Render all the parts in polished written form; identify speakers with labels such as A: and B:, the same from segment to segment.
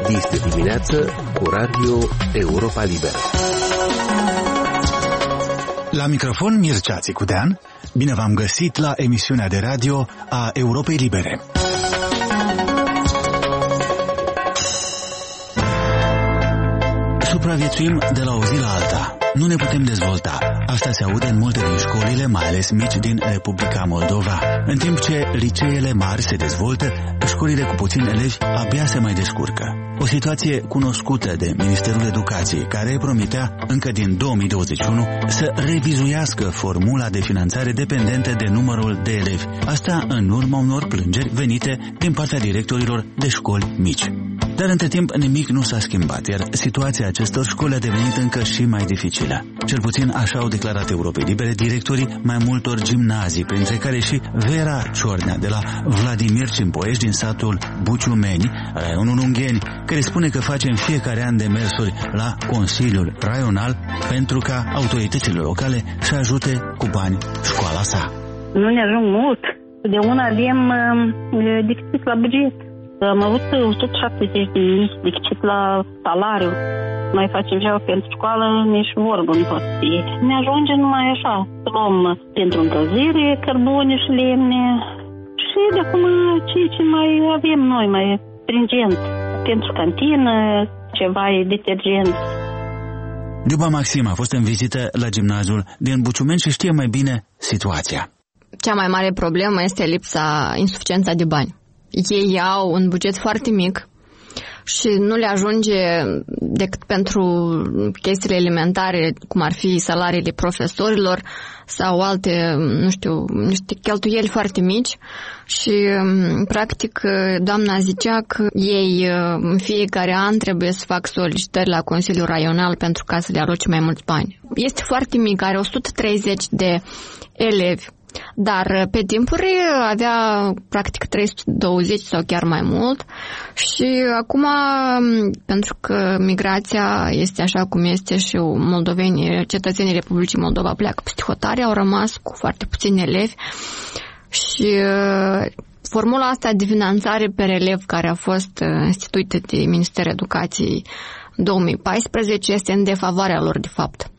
A: Este dimineață cu Radio Europa Liberă.
B: La microfon Mircea Țicudean, bine v-am găsit la emisiunea de radio a Europei Libere. Supraviețuim de la o zi la alta. Nu ne putem dezvolta. Asta se aude în multe din școlile, mai ales mici, din Republica Moldova. În timp ce liceele mari se dezvoltă, școlile cu puțini elevi abia se mai descurcă. O situație cunoscută de Ministerul Educației, care promitea încă din 2021 să revizuiască formula de finanțare dependentă de numărul de elevi. Asta în urma unor plângeri venite din partea directorilor de școli mici. Dar între timp nimic nu s-a schimbat, iar situația acestor școli a devenit încă și mai dificilă. Cel puțin așa au declarat Europei Libere directorii mai multor gimnazii, printre care și Vera Ciornea de la Vladimir Cimpoiești din satul Buciumeni, raionul Ungheni, care spune că face în fiecare an demersuri la Consiliul Raional pentru ca autoritățile locale să ajute cu bani școala sa.
C: Nu ne ajung mult. De una avem deficit la buget. Am avut 170 de mii deficit la salariu. Mai facem ceva pentru școală, nici vorbă nu poate fi. Ne ajunge numai așa. Să luăm pentru încălzire, cărbune și lemne. Și de acum ce mai avem noi, mai stringent. Pentru cantină, ceva detergent.
B: Luba Maxim a fost în vizită la gimnaziul din Buciumeni și știe mai bine situația.
D: Cea mai mare problemă este insuficiența de bani. Ei au un buget foarte mic și nu le ajunge decât pentru chestiile elementare, cum ar fi salariile profesorilor sau alte, niște cheltuieli foarte mici. Și, practic, doamna zicea că ei în fiecare an trebuie să fac solicitări la Consiliul Raional pentru ca să le aloce mai mulți bani. Este foarte mic, are 130 de elevi. Dar pe timpuri avea practic 320 sau chiar mai mult și acum, pentru că migrația este așa cum este și moldovenii, cetățenii Republicii Moldova pleacă peste hotare, au rămas cu foarte puțini elevi și formula asta de finanțare per elev care a fost instituită de Ministerul Educației în 2014 este în defavoarea lor de fapt.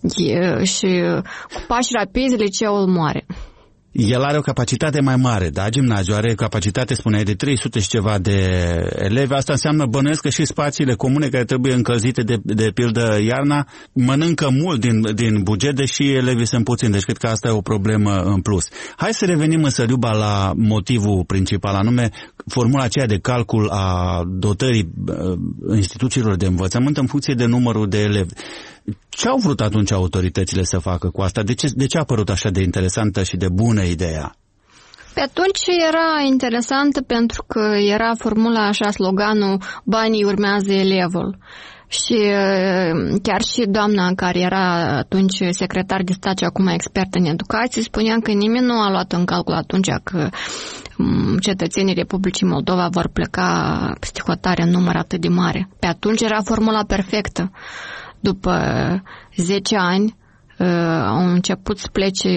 D: Și cu pași rapizi liceul moare.
B: El are o capacitate mai mare, da? Gimnaziul are capacitate, spuneai, de 300 și ceva de elevi. Asta înseamnă, bănuiesc că și spațiile comune care trebuie încălzite de pildă iarna mănâncă mult din buget, deși elevii sunt puțini. Deci cred că asta e o problemă în plus. Hai să revenim însă, Luba, la motivul principal, anume formula aceea de calcul a dotării instituțiilor de învățământ în funcție de numărul de elevi. Ce au vrut atunci autoritățile să facă cu asta? De ce a părut așa de interesantă și de bună ideea?
D: Pe atunci era interesantă pentru că era formula așa, sloganul banii urmează elevul. Și chiar și doamna care era atunci secretar de stat și acum expertă în educație spunea că nimeni nu a luat în calcul atunci că cetățenii Republicii Moldova vor pleca peste hotare în număr atât de mare. Pe atunci era formula perfectă. După 10 ani au început să plece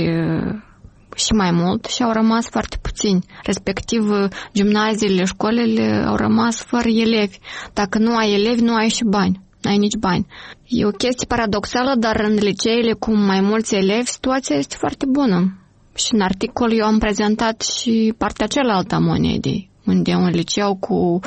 D: și mai mult și au rămas foarte puțini. Respectiv, gimnaziile, școlile au rămas fără elevi. Dacă nu ai elevi, nu ai și bani. N-ai nici bani. E o chestie paradoxală, dar în liceele cu mai mulți elevi, situația este foarte bună. Și în articol eu am prezentat și partea cealaltă a monedei, unde un liceu cu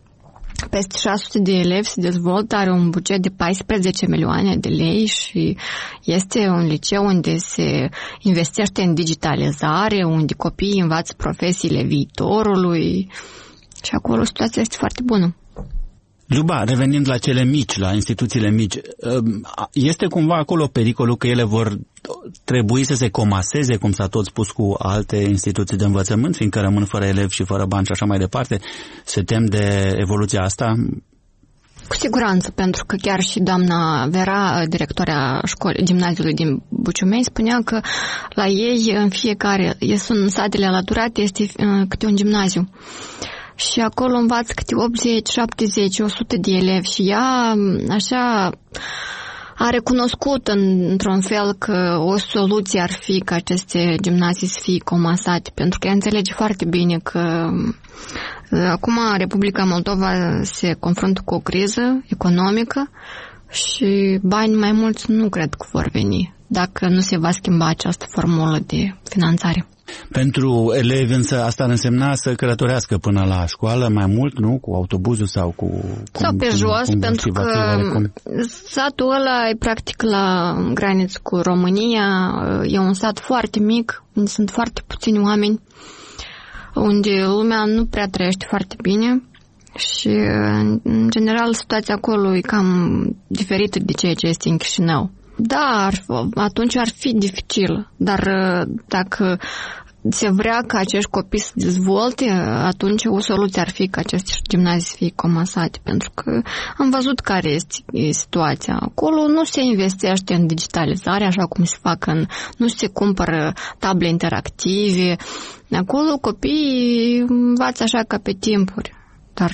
D: peste 600 de elevi se dezvoltă, are un buget de 14 milioane de lei și este un liceu unde se investește în digitalizare, unde copiii învață profesiile viitorului și acolo situația este foarte bună.
B: Luba, revenind la cele mici, la instituțiile mici, este cumva acolo pericolul că ele vor trebui să se comaseze, cum s-a tot spus, cu alte instituții de învățământ, fiindcă rămân fără elevi și fără bani și așa mai departe? Se tem de evoluția asta?
D: Cu siguranță, pentru că chiar și doamna Vera, directoarea gimnaziului din Buciumeni, spunea că la ei în fiecare, sunt satele alăturate, este câte un gimnaziu. Și acolo învață câte 80, 70, 100 de elevi și ea așa a recunoscut într-un fel că o soluție ar fi ca aceste gimnazii să fie comasate, pentru că ea înțelege foarte bine că Acum Republica Moldova se confruntă cu o criză economică și bani mai mulți nu cred că vor veni dacă nu se va schimba această formulă de finanțare.
B: Pentru elevi însă asta ar însemna să călătorească până la școală mai mult, nu? Cu autobuzul sau cu...
D: Sau pe jos, pentru că satul ăla e practic la graniță cu România, e un sat foarte mic, unde sunt foarte puțini oameni, unde lumea nu prea trăiește foarte bine și, în general, situația acolo e cam diferită de ceea ce este în Chișinău. Da, atunci ar fi dificil, dar dacă se vrea ca acești copii să dezvolte, atunci o soluție ar fi ca aceste gimnazii să fie comasate, pentru că am văzut care este situația. Acolo nu se investește în digitalizare, așa cum se fac nu se cumpără table interactive. Acolo copiii învață așa ca pe timpuri, dar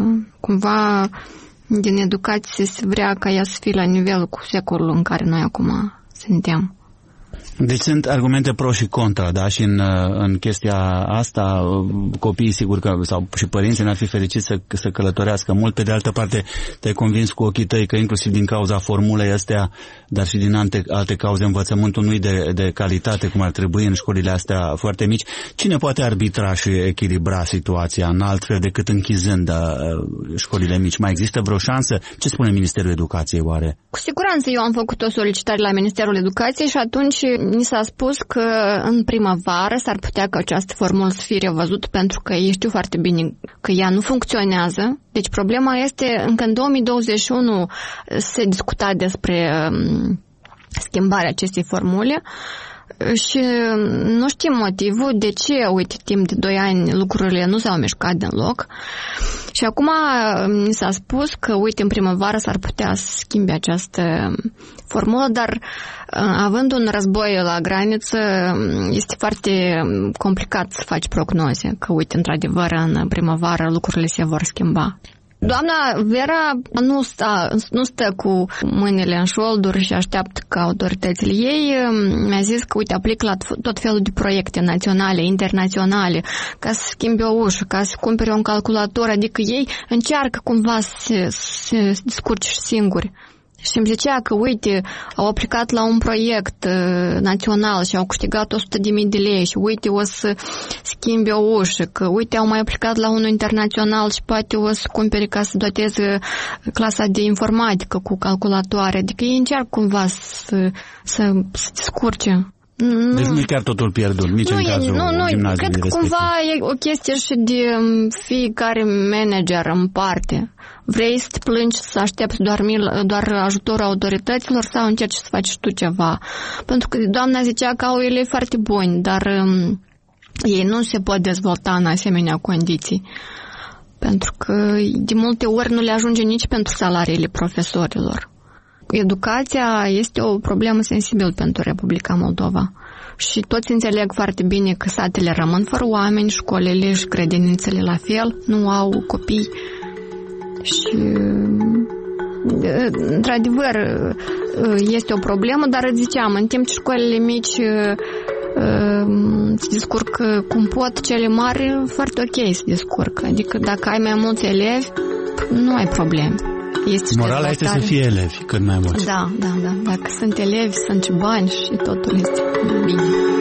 D: cumva din educație se vrea ca ea să fie la nivelul cu secolul în care noi acum suntem.
B: Deci sunt argumente pro și contra, da? Și în chestia asta copiii sigur că, sau și părinții n-ar fi fericiți să călătorească mult. Pe de altă parte te-ai convins cu ochii tăi că inclusiv din cauza formulei astea, dar și din alte cauze, învățământul nu-i de calitate cum ar trebui în școlile astea foarte mici. Cine poate arbitra și echilibra situația în altfel decât închizând școlile mici? Mai există vreo șansă? Ce spune Ministerul Educației oare?
D: Cu siguranță eu am făcut o solicitare la Ministerul Educației și atunci ni s-a spus că în primăvară s-ar putea ca această formulă să fie revăzută, pentru că ei știu foarte bine că ea nu funcționează. Deci problema este, încă în 2021 se discuta despre schimbarea acestei formule și nu știm motivul de ce, uite, timp de 2 ani lucrurile nu s-au mișcat din loc. Și acum mi s-a spus că, uite, în primăvară s-ar putea să schimbe această formulă, dar având un război la graniță, este foarte complicat să faci prognoze, că, uite, într-adevăr, în primăvară lucrurile se vor schimba. Doamna Vera nu stă cu mâinile în șolduri și așteaptă ca autoritățile ei. Mi-a zis că, uite, aplică la tot felul de proiecte naționale, internaționale, ca să schimbe o ușă, ca să cumpere un calculator, adică ei încearcă cumva să se descurce singuri. Și îmi zicea că, uite, au aplicat la un proiect național și au câștigat 100.000 de lei și, uite, o să schimbe o ușă, că, uite, au mai aplicat la unul internațional și poate o să cumpere ca să doteze clasa de informatică cu calculatoare. Adică ei încearcă cumva să descurce.
B: Deci nu e chiar totul pierdut, nici în cazul gimnaziului respectiv.
D: Cred că cumva e o chestie și de fiecare manager în parte. Vrei să te plângi, să aștepți doar ajutorul autorităților sau încerci să faci tu ceva? Pentru că doamna zicea că au elevi foarte buni, dar ei nu se pot dezvolta în asemenea condiții. Pentru că de multe ori nu le ajunge nici pentru salariile profesorilor. Educația este o problemă sensibilă pentru Republica Moldova și toți înțeleg foarte bine că satele rămân fără oameni, școlile și grădinițele la fel, nu au copii și, într-adevăr, este o problemă, dar ziceam, în timp ce școlile mici se descurcă cum pot, cele mari foarte ok se descurcă, adică dacă ai mai mulți elevi, nu ai probleme.
B: Morala este să fie elevi cât mai mulți.
D: Da. Dacă sunt elevi, sunt și bani și totul este bine.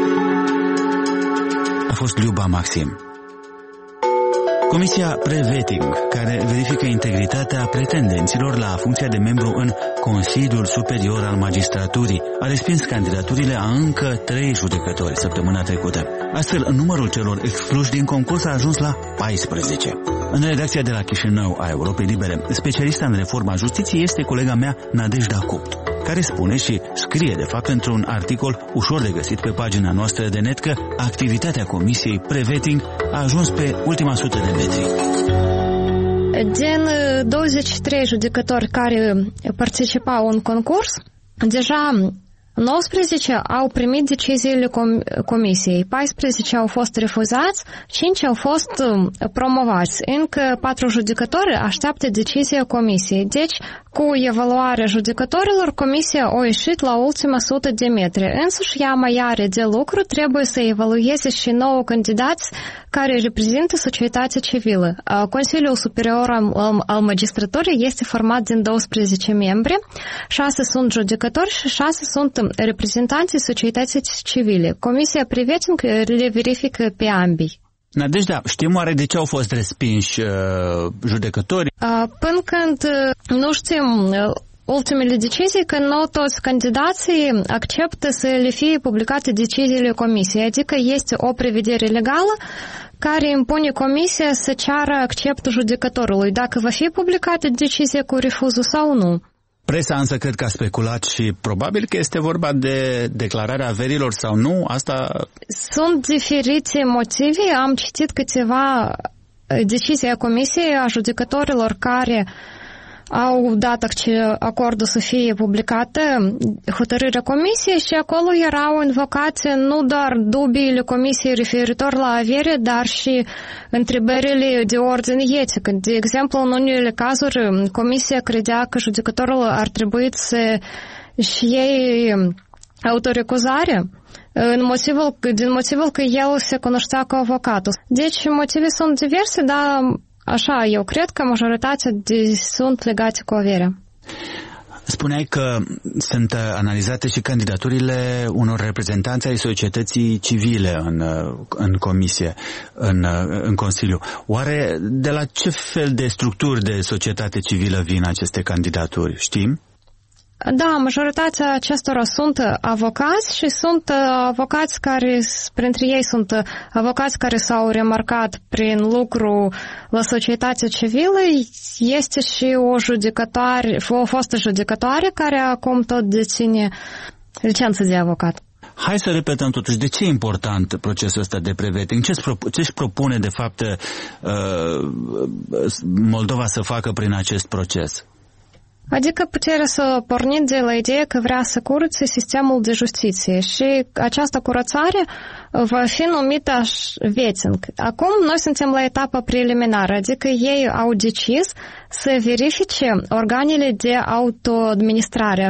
B: A fost Liuba Maxim. Comisia Preveting, care verifică integritatea pretendenților la funcția de membru în Consiliul Superior al Magistraturii, a respins candidaturile a încă 3 judecători săptămâna trecută. Astfel, numărul celor excluși din concurs a ajuns la 14. În redacția de la Chișinău a Europei Libere, specialista în reforma justiției este colega mea Nadejda Copt, care spune și scrie, de fapt, într-un articol ușor de găsit pe pagina noastră de net că activitatea Comisiei Preveting a ajuns pe ultima 100 de metri.
E: Din 23 judecători care participau în concurs, deja 19 au primit deciziile comisiei, 14 au fost refuzați, 5 au fost promovați. Încă 4 judecători așteaptă decizia comisiei. Deci, cu evaluarea judecătorilor, comisia a ieșit la ultima 100 de metri. Însuși, ea mai are de lucru, trebuie să evalueze și 9 candidați care reprezintă societatea civilă. Consiliul Superior al Magistraturii este format din 12 membri, 6 sunt judecători și 6 sunt reprezentanții societății civile. Comisia privetin le verifică pe ambii.
B: Nadejda, știm oare de ce au fost respinși judecătorii?
E: Până când nu știm ultimele decizii, că nu toți candidații acceptă să le fie publicate deciziile comisiei, adică este o prevedere legală care impune comisia să ceară acceptul judecătorului, dacă va fi publicată decizia cu refuzul sau nu.
B: Presa însă cred că a speculat și probabil că este vorba de declararea averilor sau nu, asta...
E: Sunt diferite motive, am citit câteva decizii a comisiei a judecătorilor care au dat acordul să fie publicată hotărârea comisiei și acolo erau invocate nu doar dubiile comisiei referitor la avere, dar și întrebările de ordine etic. De exemplu, în unele cazuri, comisia credea că judecătorul ar trebui să își iei autorecuzare din motivul că el se cunoștea ca avocatul. Deci motive sunt diverse, dar așa, eu cred că majoritatea sunt legate cu averea.
B: Spuneai că sunt analizate și candidaturile unor reprezentanți ai societății civile în comisie, în Consiliu. Oare de la ce fel de structuri de societate civilă vin aceste candidaturi? Știm?
E: Da, majoritatea acestora sunt avocați și sunt avocați care, printre ei sunt avocați care s-au remarcat prin lucru la societatea civilă. Este și o fostă judecătoare care acum tot deține licență de avocat.
B: Hai să repetăm totuși, de ce e important procesul ăsta de prevetting? Ce își propune de fapt Moldova să facă prin acest proces?
E: Adică puterea să pornim de la ideea că vrea să curățe sistemul de justiție și această curățare va fi numită vetting. Acum noi suntem la etapa preliminară, adică ei au decis să verifice organele de autoadministrare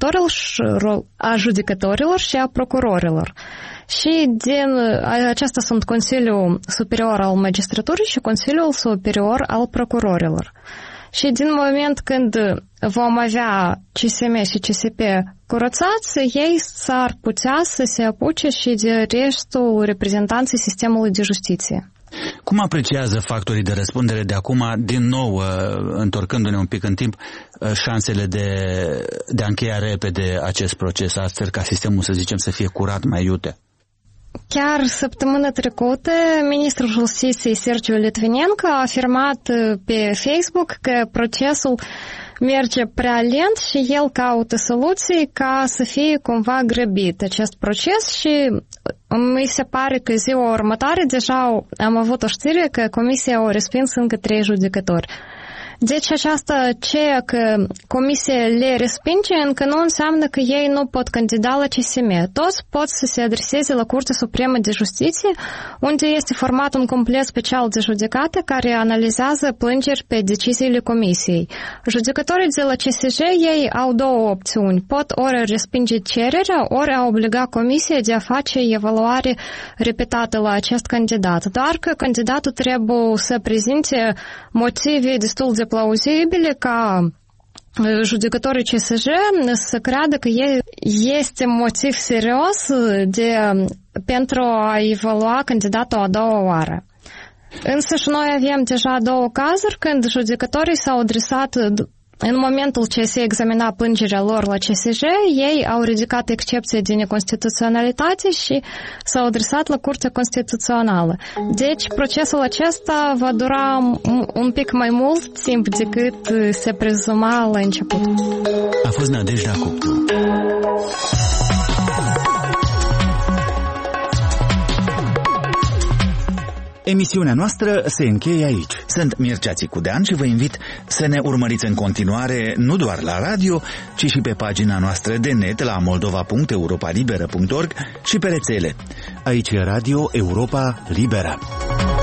E: a judecătorilor și a procurorilor. Și acesta sunt Consiliul Superior al Magistraturii și Consiliul Superior al Procurorilor. Și din moment când vom avea CSM și CSP curățați, ei s-ar putea să se apuce și de restul reprezentanței sistemului de justiție.
B: Cum apreciază factorii de răspundere de acum, din nou, întorcându-ne un pic în timp, șansele de a încheia repede acest proces, astfel ca sistemul, să zicem, să fie curat mai iute?
E: Chiar săptămâna trecută, ministrul justiției Sergiu Litvinenko a afirmat pe Facebook că procesul merge prea lent și el caută soluții ca să fie cumva grăbit acest proces și mi se pare că ziua următoare deja am avut o știre că comisia a respins încă 3 judecători. Deci ceea că comisia le respinge încă nu înseamnă că ei nu pot candida la CSM. Toți pot să se adreseze la Curtea Supremă de Justiție, unde este format un complet special de judecată care analizează plângeri pe deciziile comisiei. Judecătorii de la CSJ, ei au 2 opțiuni. Pot ori respinge cererea, ori a obliga comisia de a face evaluare repetată la acest candidat. Doar că candidatul trebuie să prezinte motive destul de plauzibile ca judecătorii CSJ să creadă că este motiv serios pentru a evalua candidatul a doua oară. Însă și noi avem deja 2 cazuri când judecătorii s-au adresat în momentul ce se examina plângerea lor la CSJ, ei au ridicat excepție de neconstituționalitate și s-au adresat la Curtea Constituțională. Deci, procesul acesta va dura un pic mai mult timp decât se prezuma la început.
B: A fost Nadejda Cuptu. Emisiunea noastră se încheie aici. Sunt Mircea Țicudean și vă invit să ne urmăriți în continuare nu doar la radio, ci și pe pagina noastră de net la moldova.europalibera.org și pe rețele. Aici e Radio Europa Liberă.